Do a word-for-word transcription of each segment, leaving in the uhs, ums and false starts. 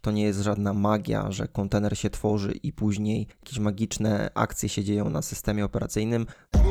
To nie jest żadna magia, że kontener się tworzy i później jakieś magiczne akcje się dzieją na systemie operacyjnym.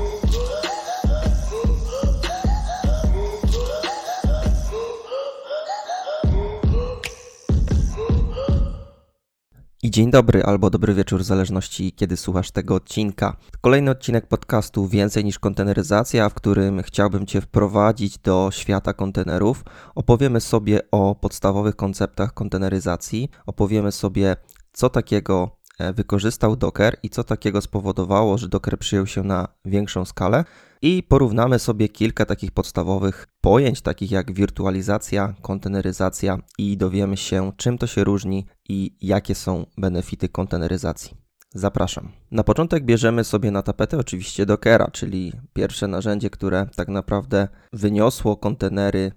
I dzień dobry albo dobry wieczór, w zależności kiedy słuchasz tego odcinka. Kolejny odcinek podcastu Więcej niż konteneryzacja, w którym chciałbym Cię wprowadzić do świata kontenerów. Opowiemy sobie o podstawowych konceptach konteneryzacji, opowiemy sobie, co takiego wykorzystał Docker i co takiego spowodowało, że Docker przyjął się na większą skalę. I porównamy sobie kilka takich podstawowych pojęć, takich jak wirtualizacja, konteneryzacja i dowiemy się, czym to się różni i jakie są benefity konteneryzacji. Zapraszam. Na początek bierzemy sobie na tapetę oczywiście Dockera, czyli pierwsze narzędzie, które tak naprawdę wyniosło kontenery,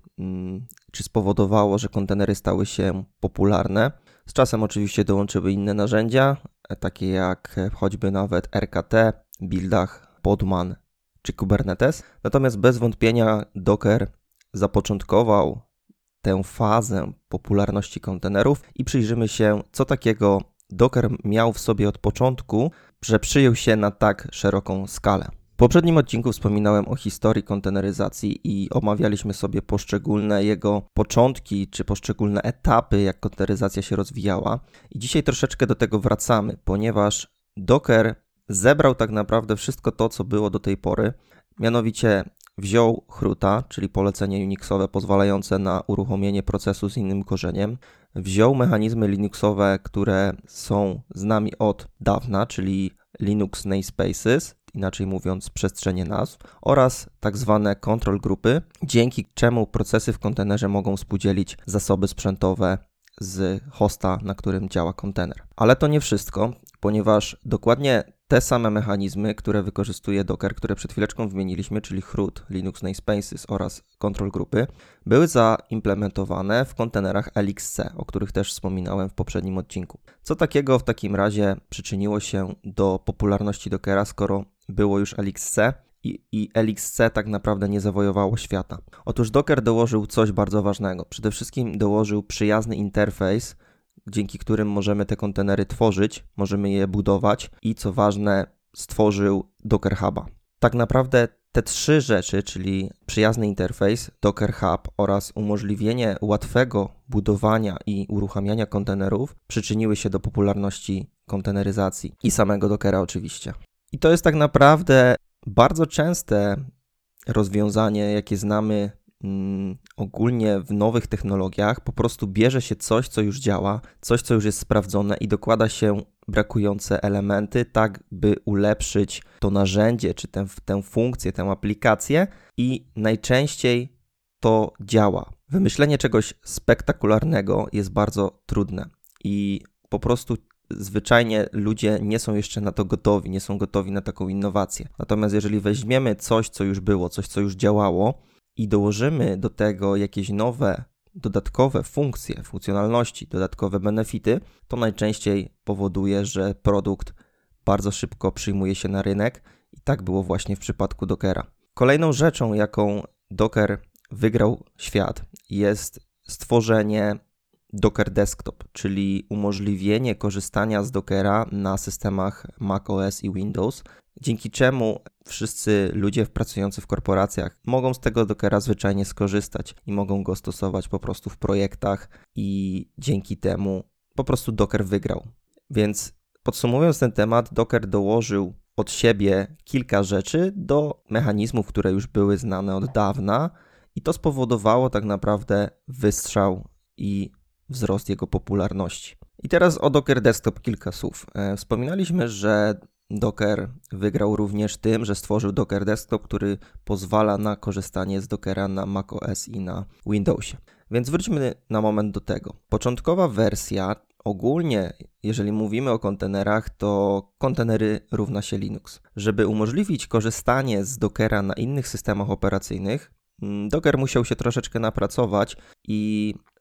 czy spowodowało, że kontenery stały się popularne. Z czasem oczywiście dołączyły inne narzędzia, takie jak choćby nawet R K T, Buildach, Podman czy Kubernetes. Natomiast bez wątpienia Docker zapoczątkował tę fazę popularności kontenerów i przyjrzymy się, co takiego Docker miał w sobie od początku, że przyjął się na tak szeroką skalę. W poprzednim odcinku wspominałem o historii konteneryzacji i omawialiśmy sobie poszczególne jego początki, czy poszczególne etapy, jak konteneryzacja się rozwijała. I dzisiaj troszeczkę do tego wracamy, ponieważ Docker zebrał tak naprawdę wszystko to, co było do tej pory, mianowicie wziął chruta, czyli polecenie Unixowe pozwalające na uruchomienie procesu z innym korzeniem, wziął mechanizmy Linuxowe, które są z nami od dawna, czyli Linux namespaces, inaczej mówiąc przestrzenie nazw, oraz tak zwane control grupy, dzięki czemu procesy w kontenerze mogą współdzielić zasoby sprzętowe z hosta, na którym działa kontener. Ale to nie wszystko, ponieważ dokładnie te same mechanizmy, które wykorzystuje Docker, które przed chwileczką wymieniliśmy, czyli chrut, Linux namespaces oraz control grupy, były zaimplementowane w kontenerach L X C, o których też wspominałem w poprzednim odcinku. Co takiego w takim razie przyczyniło się do popularności Dockera, skoro było już L X C i, i L X C tak naprawdę nie zawojowało świata? Otóż Docker dołożył coś bardzo ważnego. Przede wszystkim dołożył przyjazny interfejs, dzięki którym możemy te kontenery tworzyć, możemy je budować i co ważne, stworzył Docker Huba. Tak naprawdę te trzy rzeczy, czyli przyjazny interfejs, Docker Hub oraz umożliwienie łatwego budowania i uruchamiania kontenerów przyczyniły się do popularności konteneryzacji i samego Dockera oczywiście. I to jest tak naprawdę bardzo częste rozwiązanie, jakie znamy mm, ogólnie w nowych technologiach. Po prostu bierze się coś, co już działa, coś, co już jest sprawdzone i dokłada się brakujące elementy, tak by ulepszyć to narzędzie, czy tę, tę funkcję, tę aplikację i najczęściej to działa. Wymyślenie czegoś spektakularnego jest bardzo trudne i po prostu zwyczajnie ludzie nie są jeszcze na to gotowi, nie są gotowi na taką innowację. Natomiast jeżeli weźmiemy coś, co już było, coś, co już działało i dołożymy do tego jakieś nowe, dodatkowe funkcje, funkcjonalności, dodatkowe benefity, to najczęściej powoduje, że produkt bardzo szybko przyjmuje się na rynek i tak było właśnie w przypadku Dockera. Kolejną rzeczą, jaką Docker wygrał świat, jest stworzenie Docker Desktop, czyli umożliwienie korzystania z Dockera na systemach macOS i Windows, dzięki czemu wszyscy ludzie pracujący w korporacjach mogą z tego Dockera zwyczajnie skorzystać i mogą go stosować po prostu w projektach i dzięki temu po prostu Docker wygrał. Więc podsumowując ten temat, Docker dołożył od siebie kilka rzeczy do mechanizmów, które już były znane od dawna i to spowodowało tak naprawdę wystrzał i wzrost jego popularności. I teraz o Docker Desktop kilka słów. Wspominaliśmy, że Docker wygrał również tym, że stworzył Docker Desktop, który pozwala na korzystanie z Dockera na macOS i na Windowsie. Więc wróćmy na moment do tego. Początkowa wersja, ogólnie jeżeli mówimy o kontenerach, to kontenery równa się Linux. Żeby umożliwić korzystanie z Dockera na innych systemach operacyjnych, Docker musiał się troszeczkę napracować i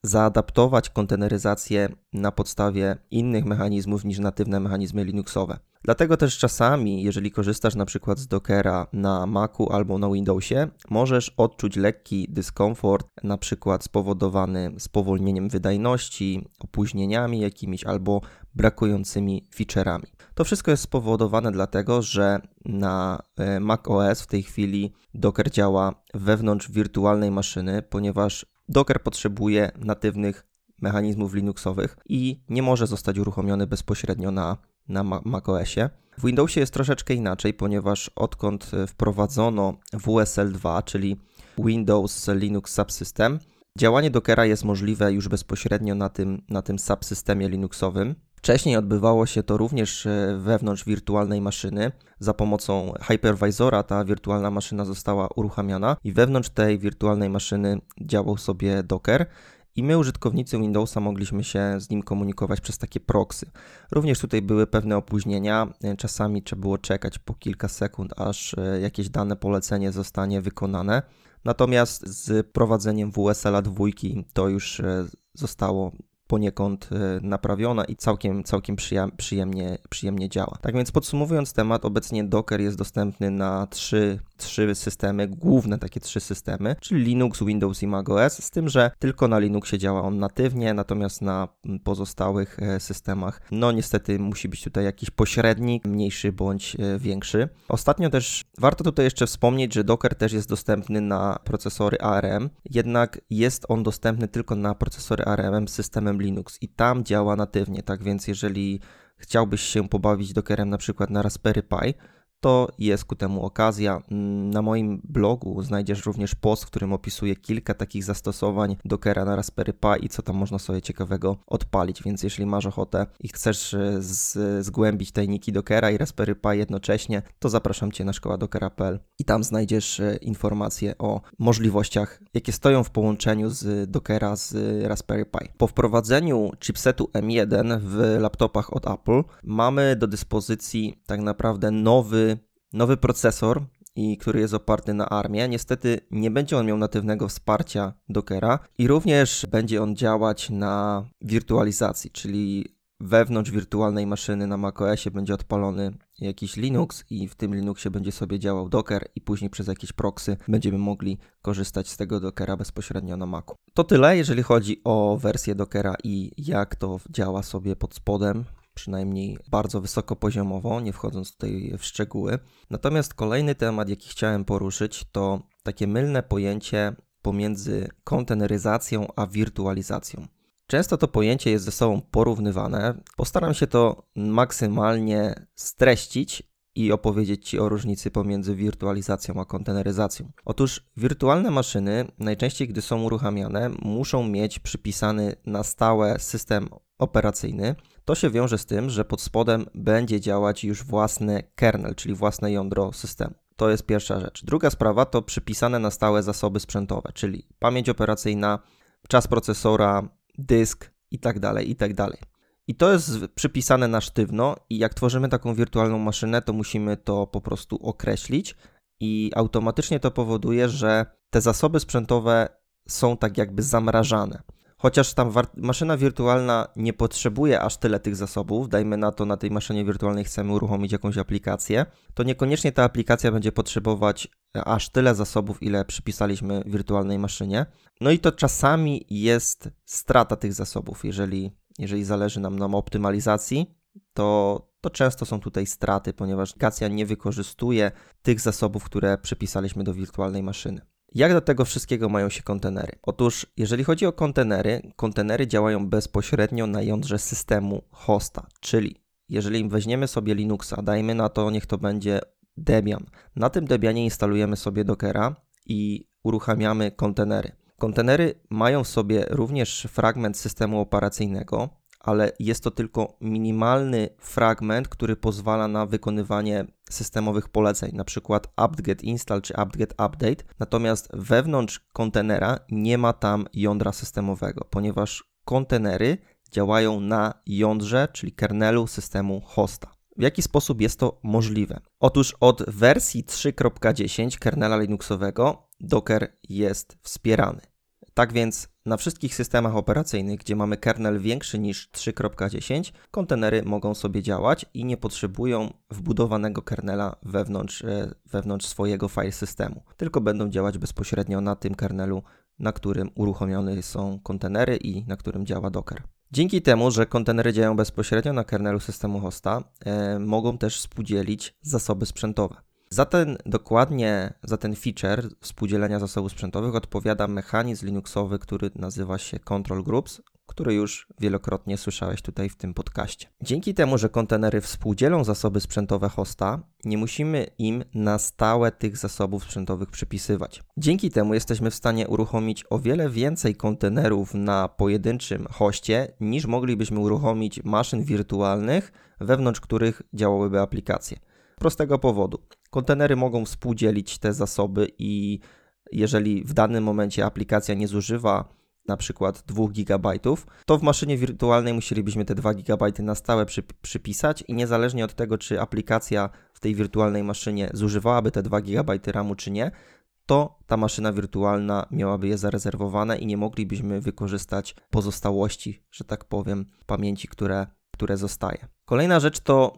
zaadaptować konteneryzację na podstawie innych mechanizmów niż natywne mechanizmy Linuxowe. Dlatego też czasami, jeżeli korzystasz na przykład z Dockera na Macu albo na Windowsie, możesz odczuć lekki dyskomfort, na przykład spowodowany spowolnieniem wydajności, opóźnieniami jakimiś albo brakującymi feature'ami. To wszystko jest spowodowane dlatego, że na macOS w tej chwili Docker działa wewnątrz wirtualnej maszyny, ponieważ Docker potrzebuje natywnych mechanizmów Linuxowych i nie może zostać uruchomiony bezpośrednio na, na macOSie. W Windowsie jest troszeczkę inaczej, ponieważ odkąd wprowadzono W S L dwa, czyli Windows Linux Subsystem, działanie Dockera jest możliwe już bezpośrednio na tym, na tym subsystemie Linuxowym. Wcześniej odbywało się to również wewnątrz wirtualnej maszyny. Za pomocą hypervisora ta wirtualna maszyna została uruchamiana i wewnątrz tej wirtualnej maszyny działał sobie Docker i my, użytkownicy Windowsa, mogliśmy się z nim komunikować przez takie proxy. Również tutaj były pewne opóźnienia, czasami trzeba było czekać po kilka sekund, aż jakieś dane polecenie zostanie wykonane. Natomiast z prowadzeniem W S L dwa to już zostało poniekąd naprawiona i całkiem, całkiem przyjemnie, przyjemnie działa. Tak więc podsumowując temat, obecnie Docker jest dostępny na trzy, trzy systemy, główne takie trzy systemy, czyli Linux, Windows i macOS, z tym, że tylko na Linuxie działa on natywnie, natomiast na pozostałych systemach, no niestety musi być tutaj jakiś pośrednik, mniejszy bądź większy. Ostatnio też warto tutaj jeszcze wspomnieć, że Docker też jest dostępny na procesory A R M, jednak jest on dostępny tylko na procesory A R M z systemem Linux i tam działa natywnie, tak więc jeżeli chciałbyś się pobawić Dockerem na przykład na Raspberry Pi, to jest ku temu okazja. Na moim blogu znajdziesz również post, w którym opisuję kilka takich zastosowań Dockera na Raspberry Pi i co tam można sobie ciekawego odpalić, więc jeżeli masz ochotę i chcesz z, zgłębić tajniki Dockera i Raspberry Pi jednocześnie, to zapraszam Cię na szkoła dockera kropka p l i tam znajdziesz informacje o możliwościach, jakie stoją w połączeniu z Dockera z Raspberry Pi. Po wprowadzeniu chipsetu M jeden w laptopach od Apple mamy do dyspozycji tak naprawdę nowy Nowy procesor, i który jest oparty na ARMie. Niestety nie będzie on miał natywnego wsparcia Dockera i również będzie on działać na wirtualizacji, czyli wewnątrz wirtualnej maszyny na macOSie będzie odpalony jakiś Linux i w tym Linuxie będzie sobie działał Docker i później przez jakieś proxy będziemy mogli korzystać z tego Dockera bezpośrednio na Macu. To tyle, jeżeli chodzi o wersję Dockera i jak to działa sobie pod spodem. Przynajmniej bardzo wysokopoziomowo, nie wchodząc tutaj w szczegóły. Natomiast kolejny temat, jaki chciałem poruszyć, to takie mylne pojęcie pomiędzy konteneryzacją a wirtualizacją. Często to pojęcie jest ze sobą porównywane. Postaram się to maksymalnie streścić i opowiedzieć Ci o różnicy pomiędzy wirtualizacją a konteneryzacją. Otóż wirtualne maszyny, najczęściej gdy są uruchamiane, muszą mieć przypisany na stałe system operacyjny. To się wiąże z tym, że pod spodem będzie działać już własny kernel, czyli własne jądro systemu. To jest pierwsza rzecz. Druga sprawa to przypisane na stałe zasoby sprzętowe, czyli pamięć operacyjna, czas procesora, dysk itd., itd. I to jest przypisane na sztywno i jak tworzymy taką wirtualną maszynę, to musimy to po prostu określić i automatycznie to powoduje, że te zasoby sprzętowe są tak jakby zamrażane. Chociaż tam maszyna wirtualna nie potrzebuje aż tyle tych zasobów, dajmy na to, na tej maszynie wirtualnej chcemy uruchomić jakąś aplikację, to niekoniecznie ta aplikacja będzie potrzebować aż tyle zasobów, ile przypisaliśmy wirtualnej maszynie. No i to czasami jest strata tych zasobów, jeżeli, jeżeli zależy nam na optymalizacji, to, to często są tutaj straty, ponieważ aplikacja nie wykorzystuje tych zasobów, które przypisaliśmy do wirtualnej maszyny. Jak do tego wszystkiego mają się kontenery? Otóż, jeżeli chodzi o kontenery, kontenery działają bezpośrednio na jądrze systemu hosta, czyli jeżeli weźmiemy sobie Linuxa, dajmy na to, niech to będzie Debian. Na tym Debianie instalujemy sobie Dockera i uruchamiamy kontenery. Kontenery mają w sobie również fragment systemu operacyjnego, ale jest to tylko minimalny fragment, który pozwala na wykonywanie systemowych poleceń, na przykład apt-get install czy apt-get update, natomiast wewnątrz kontenera nie ma tam jądra systemowego, ponieważ kontenery działają na jądrze, czyli kernelu systemu hosta. W jaki sposób jest to możliwe? Otóż od wersji trzy kropka dziesięć kernela Linuxowego Docker jest wspierany. Tak więc na wszystkich systemach operacyjnych, gdzie mamy kernel większy niż trzy kropka dziesięć, kontenery mogą sobie działać i nie potrzebują wbudowanego kernela wewnątrz, wewnątrz swojego file systemu, tylko będą działać bezpośrednio na tym kernelu, na którym uruchomione są kontenery i na którym działa Docker. Dzięki temu, że kontenery działają bezpośrednio na kernelu systemu hosta, e, mogą też współdzielić zasoby sprzętowe. Za ten dokładnie, za ten feature współdzielenia zasobów sprzętowych odpowiada mechanizm linuxowy, który nazywa się Control Groups, który już wielokrotnie słyszałeś tutaj w tym podcaście. Dzięki temu, że kontenery współdzielą zasoby sprzętowe hosta, nie musimy im na stałe tych zasobów sprzętowych przypisywać. Dzięki temu jesteśmy w stanie uruchomić o wiele więcej kontenerów na pojedynczym hoście, niż moglibyśmy uruchomić maszyn wirtualnych, wewnątrz których działałyby aplikacje. Z prostego powodu. Kontenery mogą współdzielić te zasoby i jeżeli w danym momencie aplikacja nie zużywa na przykład dwa gigabajty, to w maszynie wirtualnej musielibyśmy te dwa gigabajty na stałe przy, przypisać i niezależnie od tego, czy aplikacja w tej wirtualnej maszynie zużywałaby te dwa gigabajty ramu czy nie, to ta maszyna wirtualna miałaby je zarezerwowane i nie moglibyśmy wykorzystać pozostałości, że tak powiem, pamięci, które, które zostaje. Kolejna rzecz to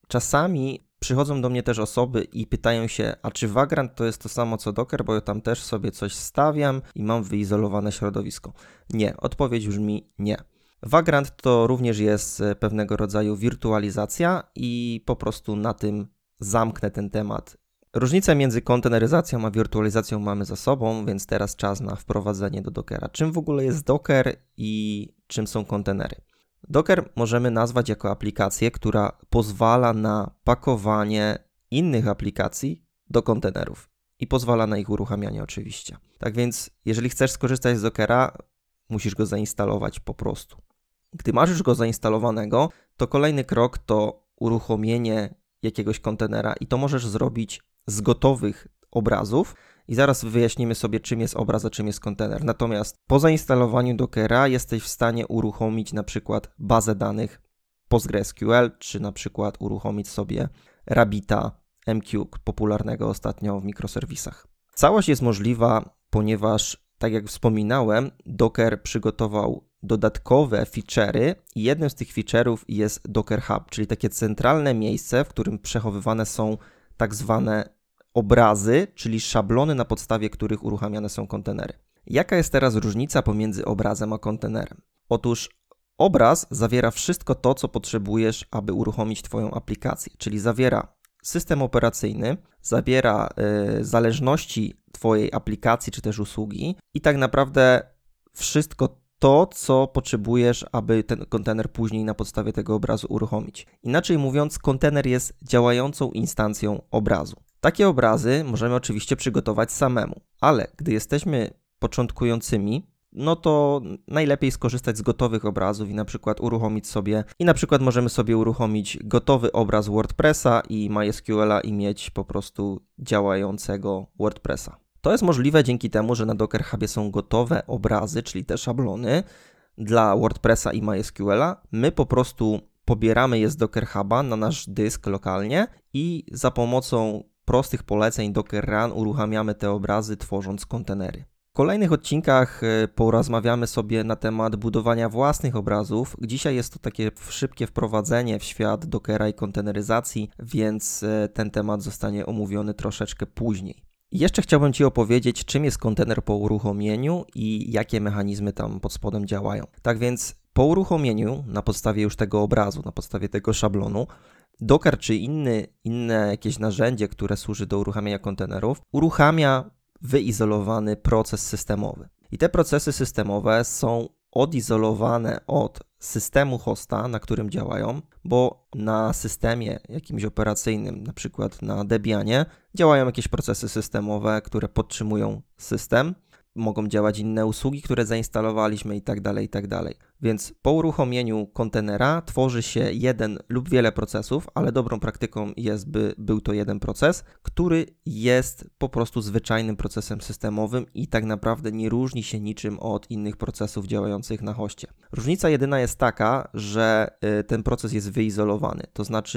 czasami przychodzą do mnie też osoby i pytają się, a czy Vagrant to jest to samo co Docker, bo ja tam też sobie coś stawiam i mam wyizolowane środowisko. Nie, odpowiedź brzmi nie. Vagrant to również jest pewnego rodzaju wirtualizacja i po prostu na tym zamknę ten temat. Różnicę między konteneryzacją a wirtualizacją mamy za sobą, więc teraz czas na wprowadzenie do Dockera. Czym w ogóle jest Docker i czym są kontenery? Docker możemy nazwać jako aplikację, która pozwala na pakowanie innych aplikacji do kontenerów i pozwala na ich uruchamianie oczywiście. Tak więc jeżeli chcesz skorzystać z Dockera, musisz go zainstalować po prostu. Gdy masz już go zainstalowanego, to kolejny krok to uruchomienie jakiegoś kontenera i to możesz zrobić z gotowych obrazów i zaraz wyjaśnimy sobie, czym jest obraz, a czym jest kontener. Natomiast po zainstalowaniu Dockera jesteś w stanie uruchomić na przykład bazę danych PostgreSQL, czy na przykład uruchomić sobie Rabbita M Q, popularnego ostatnio w mikroserwisach. Całość jest możliwa, ponieważ, tak jak wspominałem, Docker przygotował dodatkowe feature'y i jednym z tych feature'ów jest Docker Hub, czyli takie centralne miejsce, w którym przechowywane są tak zwane obrazy, czyli szablony, na podstawie których uruchamiane są kontenery. Jaka jest teraz różnica pomiędzy obrazem a kontenerem? Otóż obraz zawiera wszystko to, co potrzebujesz, aby uruchomić Twoją aplikację, czyli zawiera system operacyjny, zawiera y, zależności Twojej aplikacji czy też usługi i tak naprawdę wszystko to, co potrzebujesz, aby ten kontener później na podstawie tego obrazu uruchomić. Inaczej mówiąc, kontener jest działającą instancją obrazu. Takie obrazy możemy oczywiście przygotować samemu, ale gdy jesteśmy początkującymi, no to najlepiej skorzystać z gotowych obrazów i na przykład uruchomić sobie, i na przykład możemy sobie uruchomić gotowy obraz WordPressa i MySQL-a i mieć po prostu działającego WordPressa. To jest możliwe dzięki temu, że na Docker Hubie są gotowe obrazy, czyli te szablony dla WordPressa i MySQL-a. My po prostu pobieramy je z Docker Huba na nasz dysk lokalnie i za pomocą prostych poleceń Docker Run uruchamiamy te obrazy, tworząc kontenery. W kolejnych odcinkach porozmawiamy sobie na temat budowania własnych obrazów. Dzisiaj jest to takie szybkie wprowadzenie w świat Dockera i konteneryzacji, więc ten temat zostanie omówiony troszeczkę później. Jeszcze chciałbym Ci opowiedzieć, czym jest kontener po uruchomieniu i jakie mechanizmy tam pod spodem działają. Tak więc po uruchomieniu, na podstawie już tego obrazu, na podstawie tego szablonu, Docker czy inny, inne jakieś narzędzie, które służy do uruchamiania kontenerów, uruchamia wyizolowany proces systemowy. I te procesy systemowe są odizolowane od systemu hosta, na którym działają, bo na systemie jakimś operacyjnym, na przykład na Debianie, działają jakieś procesy systemowe, które podtrzymują system. Mogą działać inne usługi, które zainstalowaliśmy i tak dalej, i tak dalej. Więc po uruchomieniu kontenera tworzy się jeden lub wiele procesów, ale dobrą praktyką jest, by był to jeden proces, który jest po prostu zwyczajnym procesem systemowym i tak naprawdę nie różni się niczym od innych procesów działających na hoście. Różnica jedyna jest taka, że ten proces jest wyizolowany, to znaczy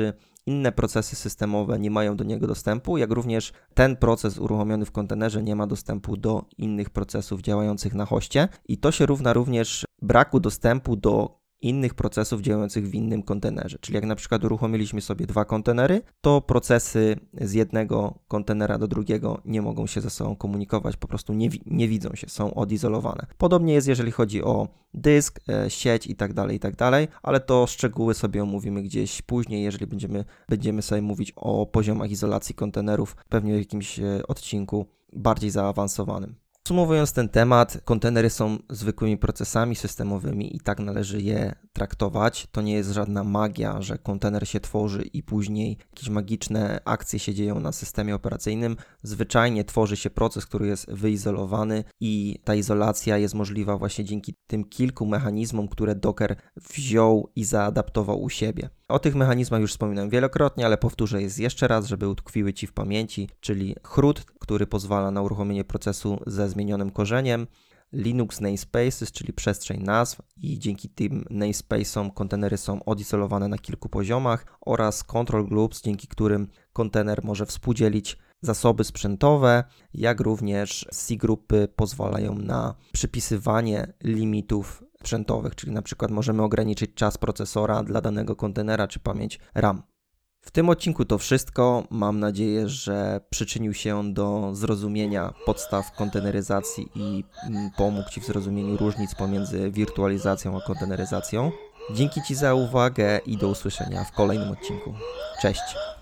inne procesy systemowe nie mają do niego dostępu, jak również ten proces uruchomiony w kontenerze nie ma dostępu do innych procesów działających na hoście i to się równa również braku dostępu do innych procesów działających w innym kontenerze. Czyli jak na przykład uruchomiliśmy sobie dwa kontenery, to procesy z jednego kontenera do drugiego nie mogą się ze sobą komunikować, po prostu nie, nie widzą się, są odizolowane. Podobnie jest, jeżeli chodzi o dysk, e, sieć i tak dalej, i tak dalej, ale to szczegóły sobie omówimy gdzieś później, jeżeli będziemy, będziemy sobie mówić o poziomach izolacji kontenerów, pewnie w jakimś odcinku bardziej zaawansowanym. Podsumowując ten temat, kontenery są zwykłymi procesami systemowymi i tak należy je traktować. To nie jest żadna magia, że kontener się tworzy i później jakieś magiczne akcje się dzieją na systemie operacyjnym. Zwyczajnie tworzy się proces, który jest wyizolowany i ta izolacja jest możliwa właśnie dzięki tym kilku mechanizmom, które Docker wziął i zaadaptował u siebie. O tych mechanizmach już wspominałem wielokrotnie, ale powtórzę je jeszcze raz, żeby utkwiły Ci w pamięci, czyli chrud, który pozwala na uruchomienie procesu ze zmienionym korzeniem, Linux namespaces, czyli przestrzeń nazw i dzięki tym namespacesom kontenery są odizolowane na kilku poziomach oraz control groups, dzięki którym kontener może współdzielić zasoby sprzętowe, jak również C-grupy pozwalają na przypisywanie limitów sprzętowych, czyli na przykład możemy ograniczyć czas procesora dla danego kontenera czy pamięć RAM. W tym odcinku to wszystko. Mam nadzieję, że przyczynił się on do zrozumienia podstaw konteneryzacji i pomógł Ci w zrozumieniu różnic pomiędzy wirtualizacją a konteneryzacją. Dzięki Ci za uwagę i do usłyszenia w kolejnym odcinku. Cześć!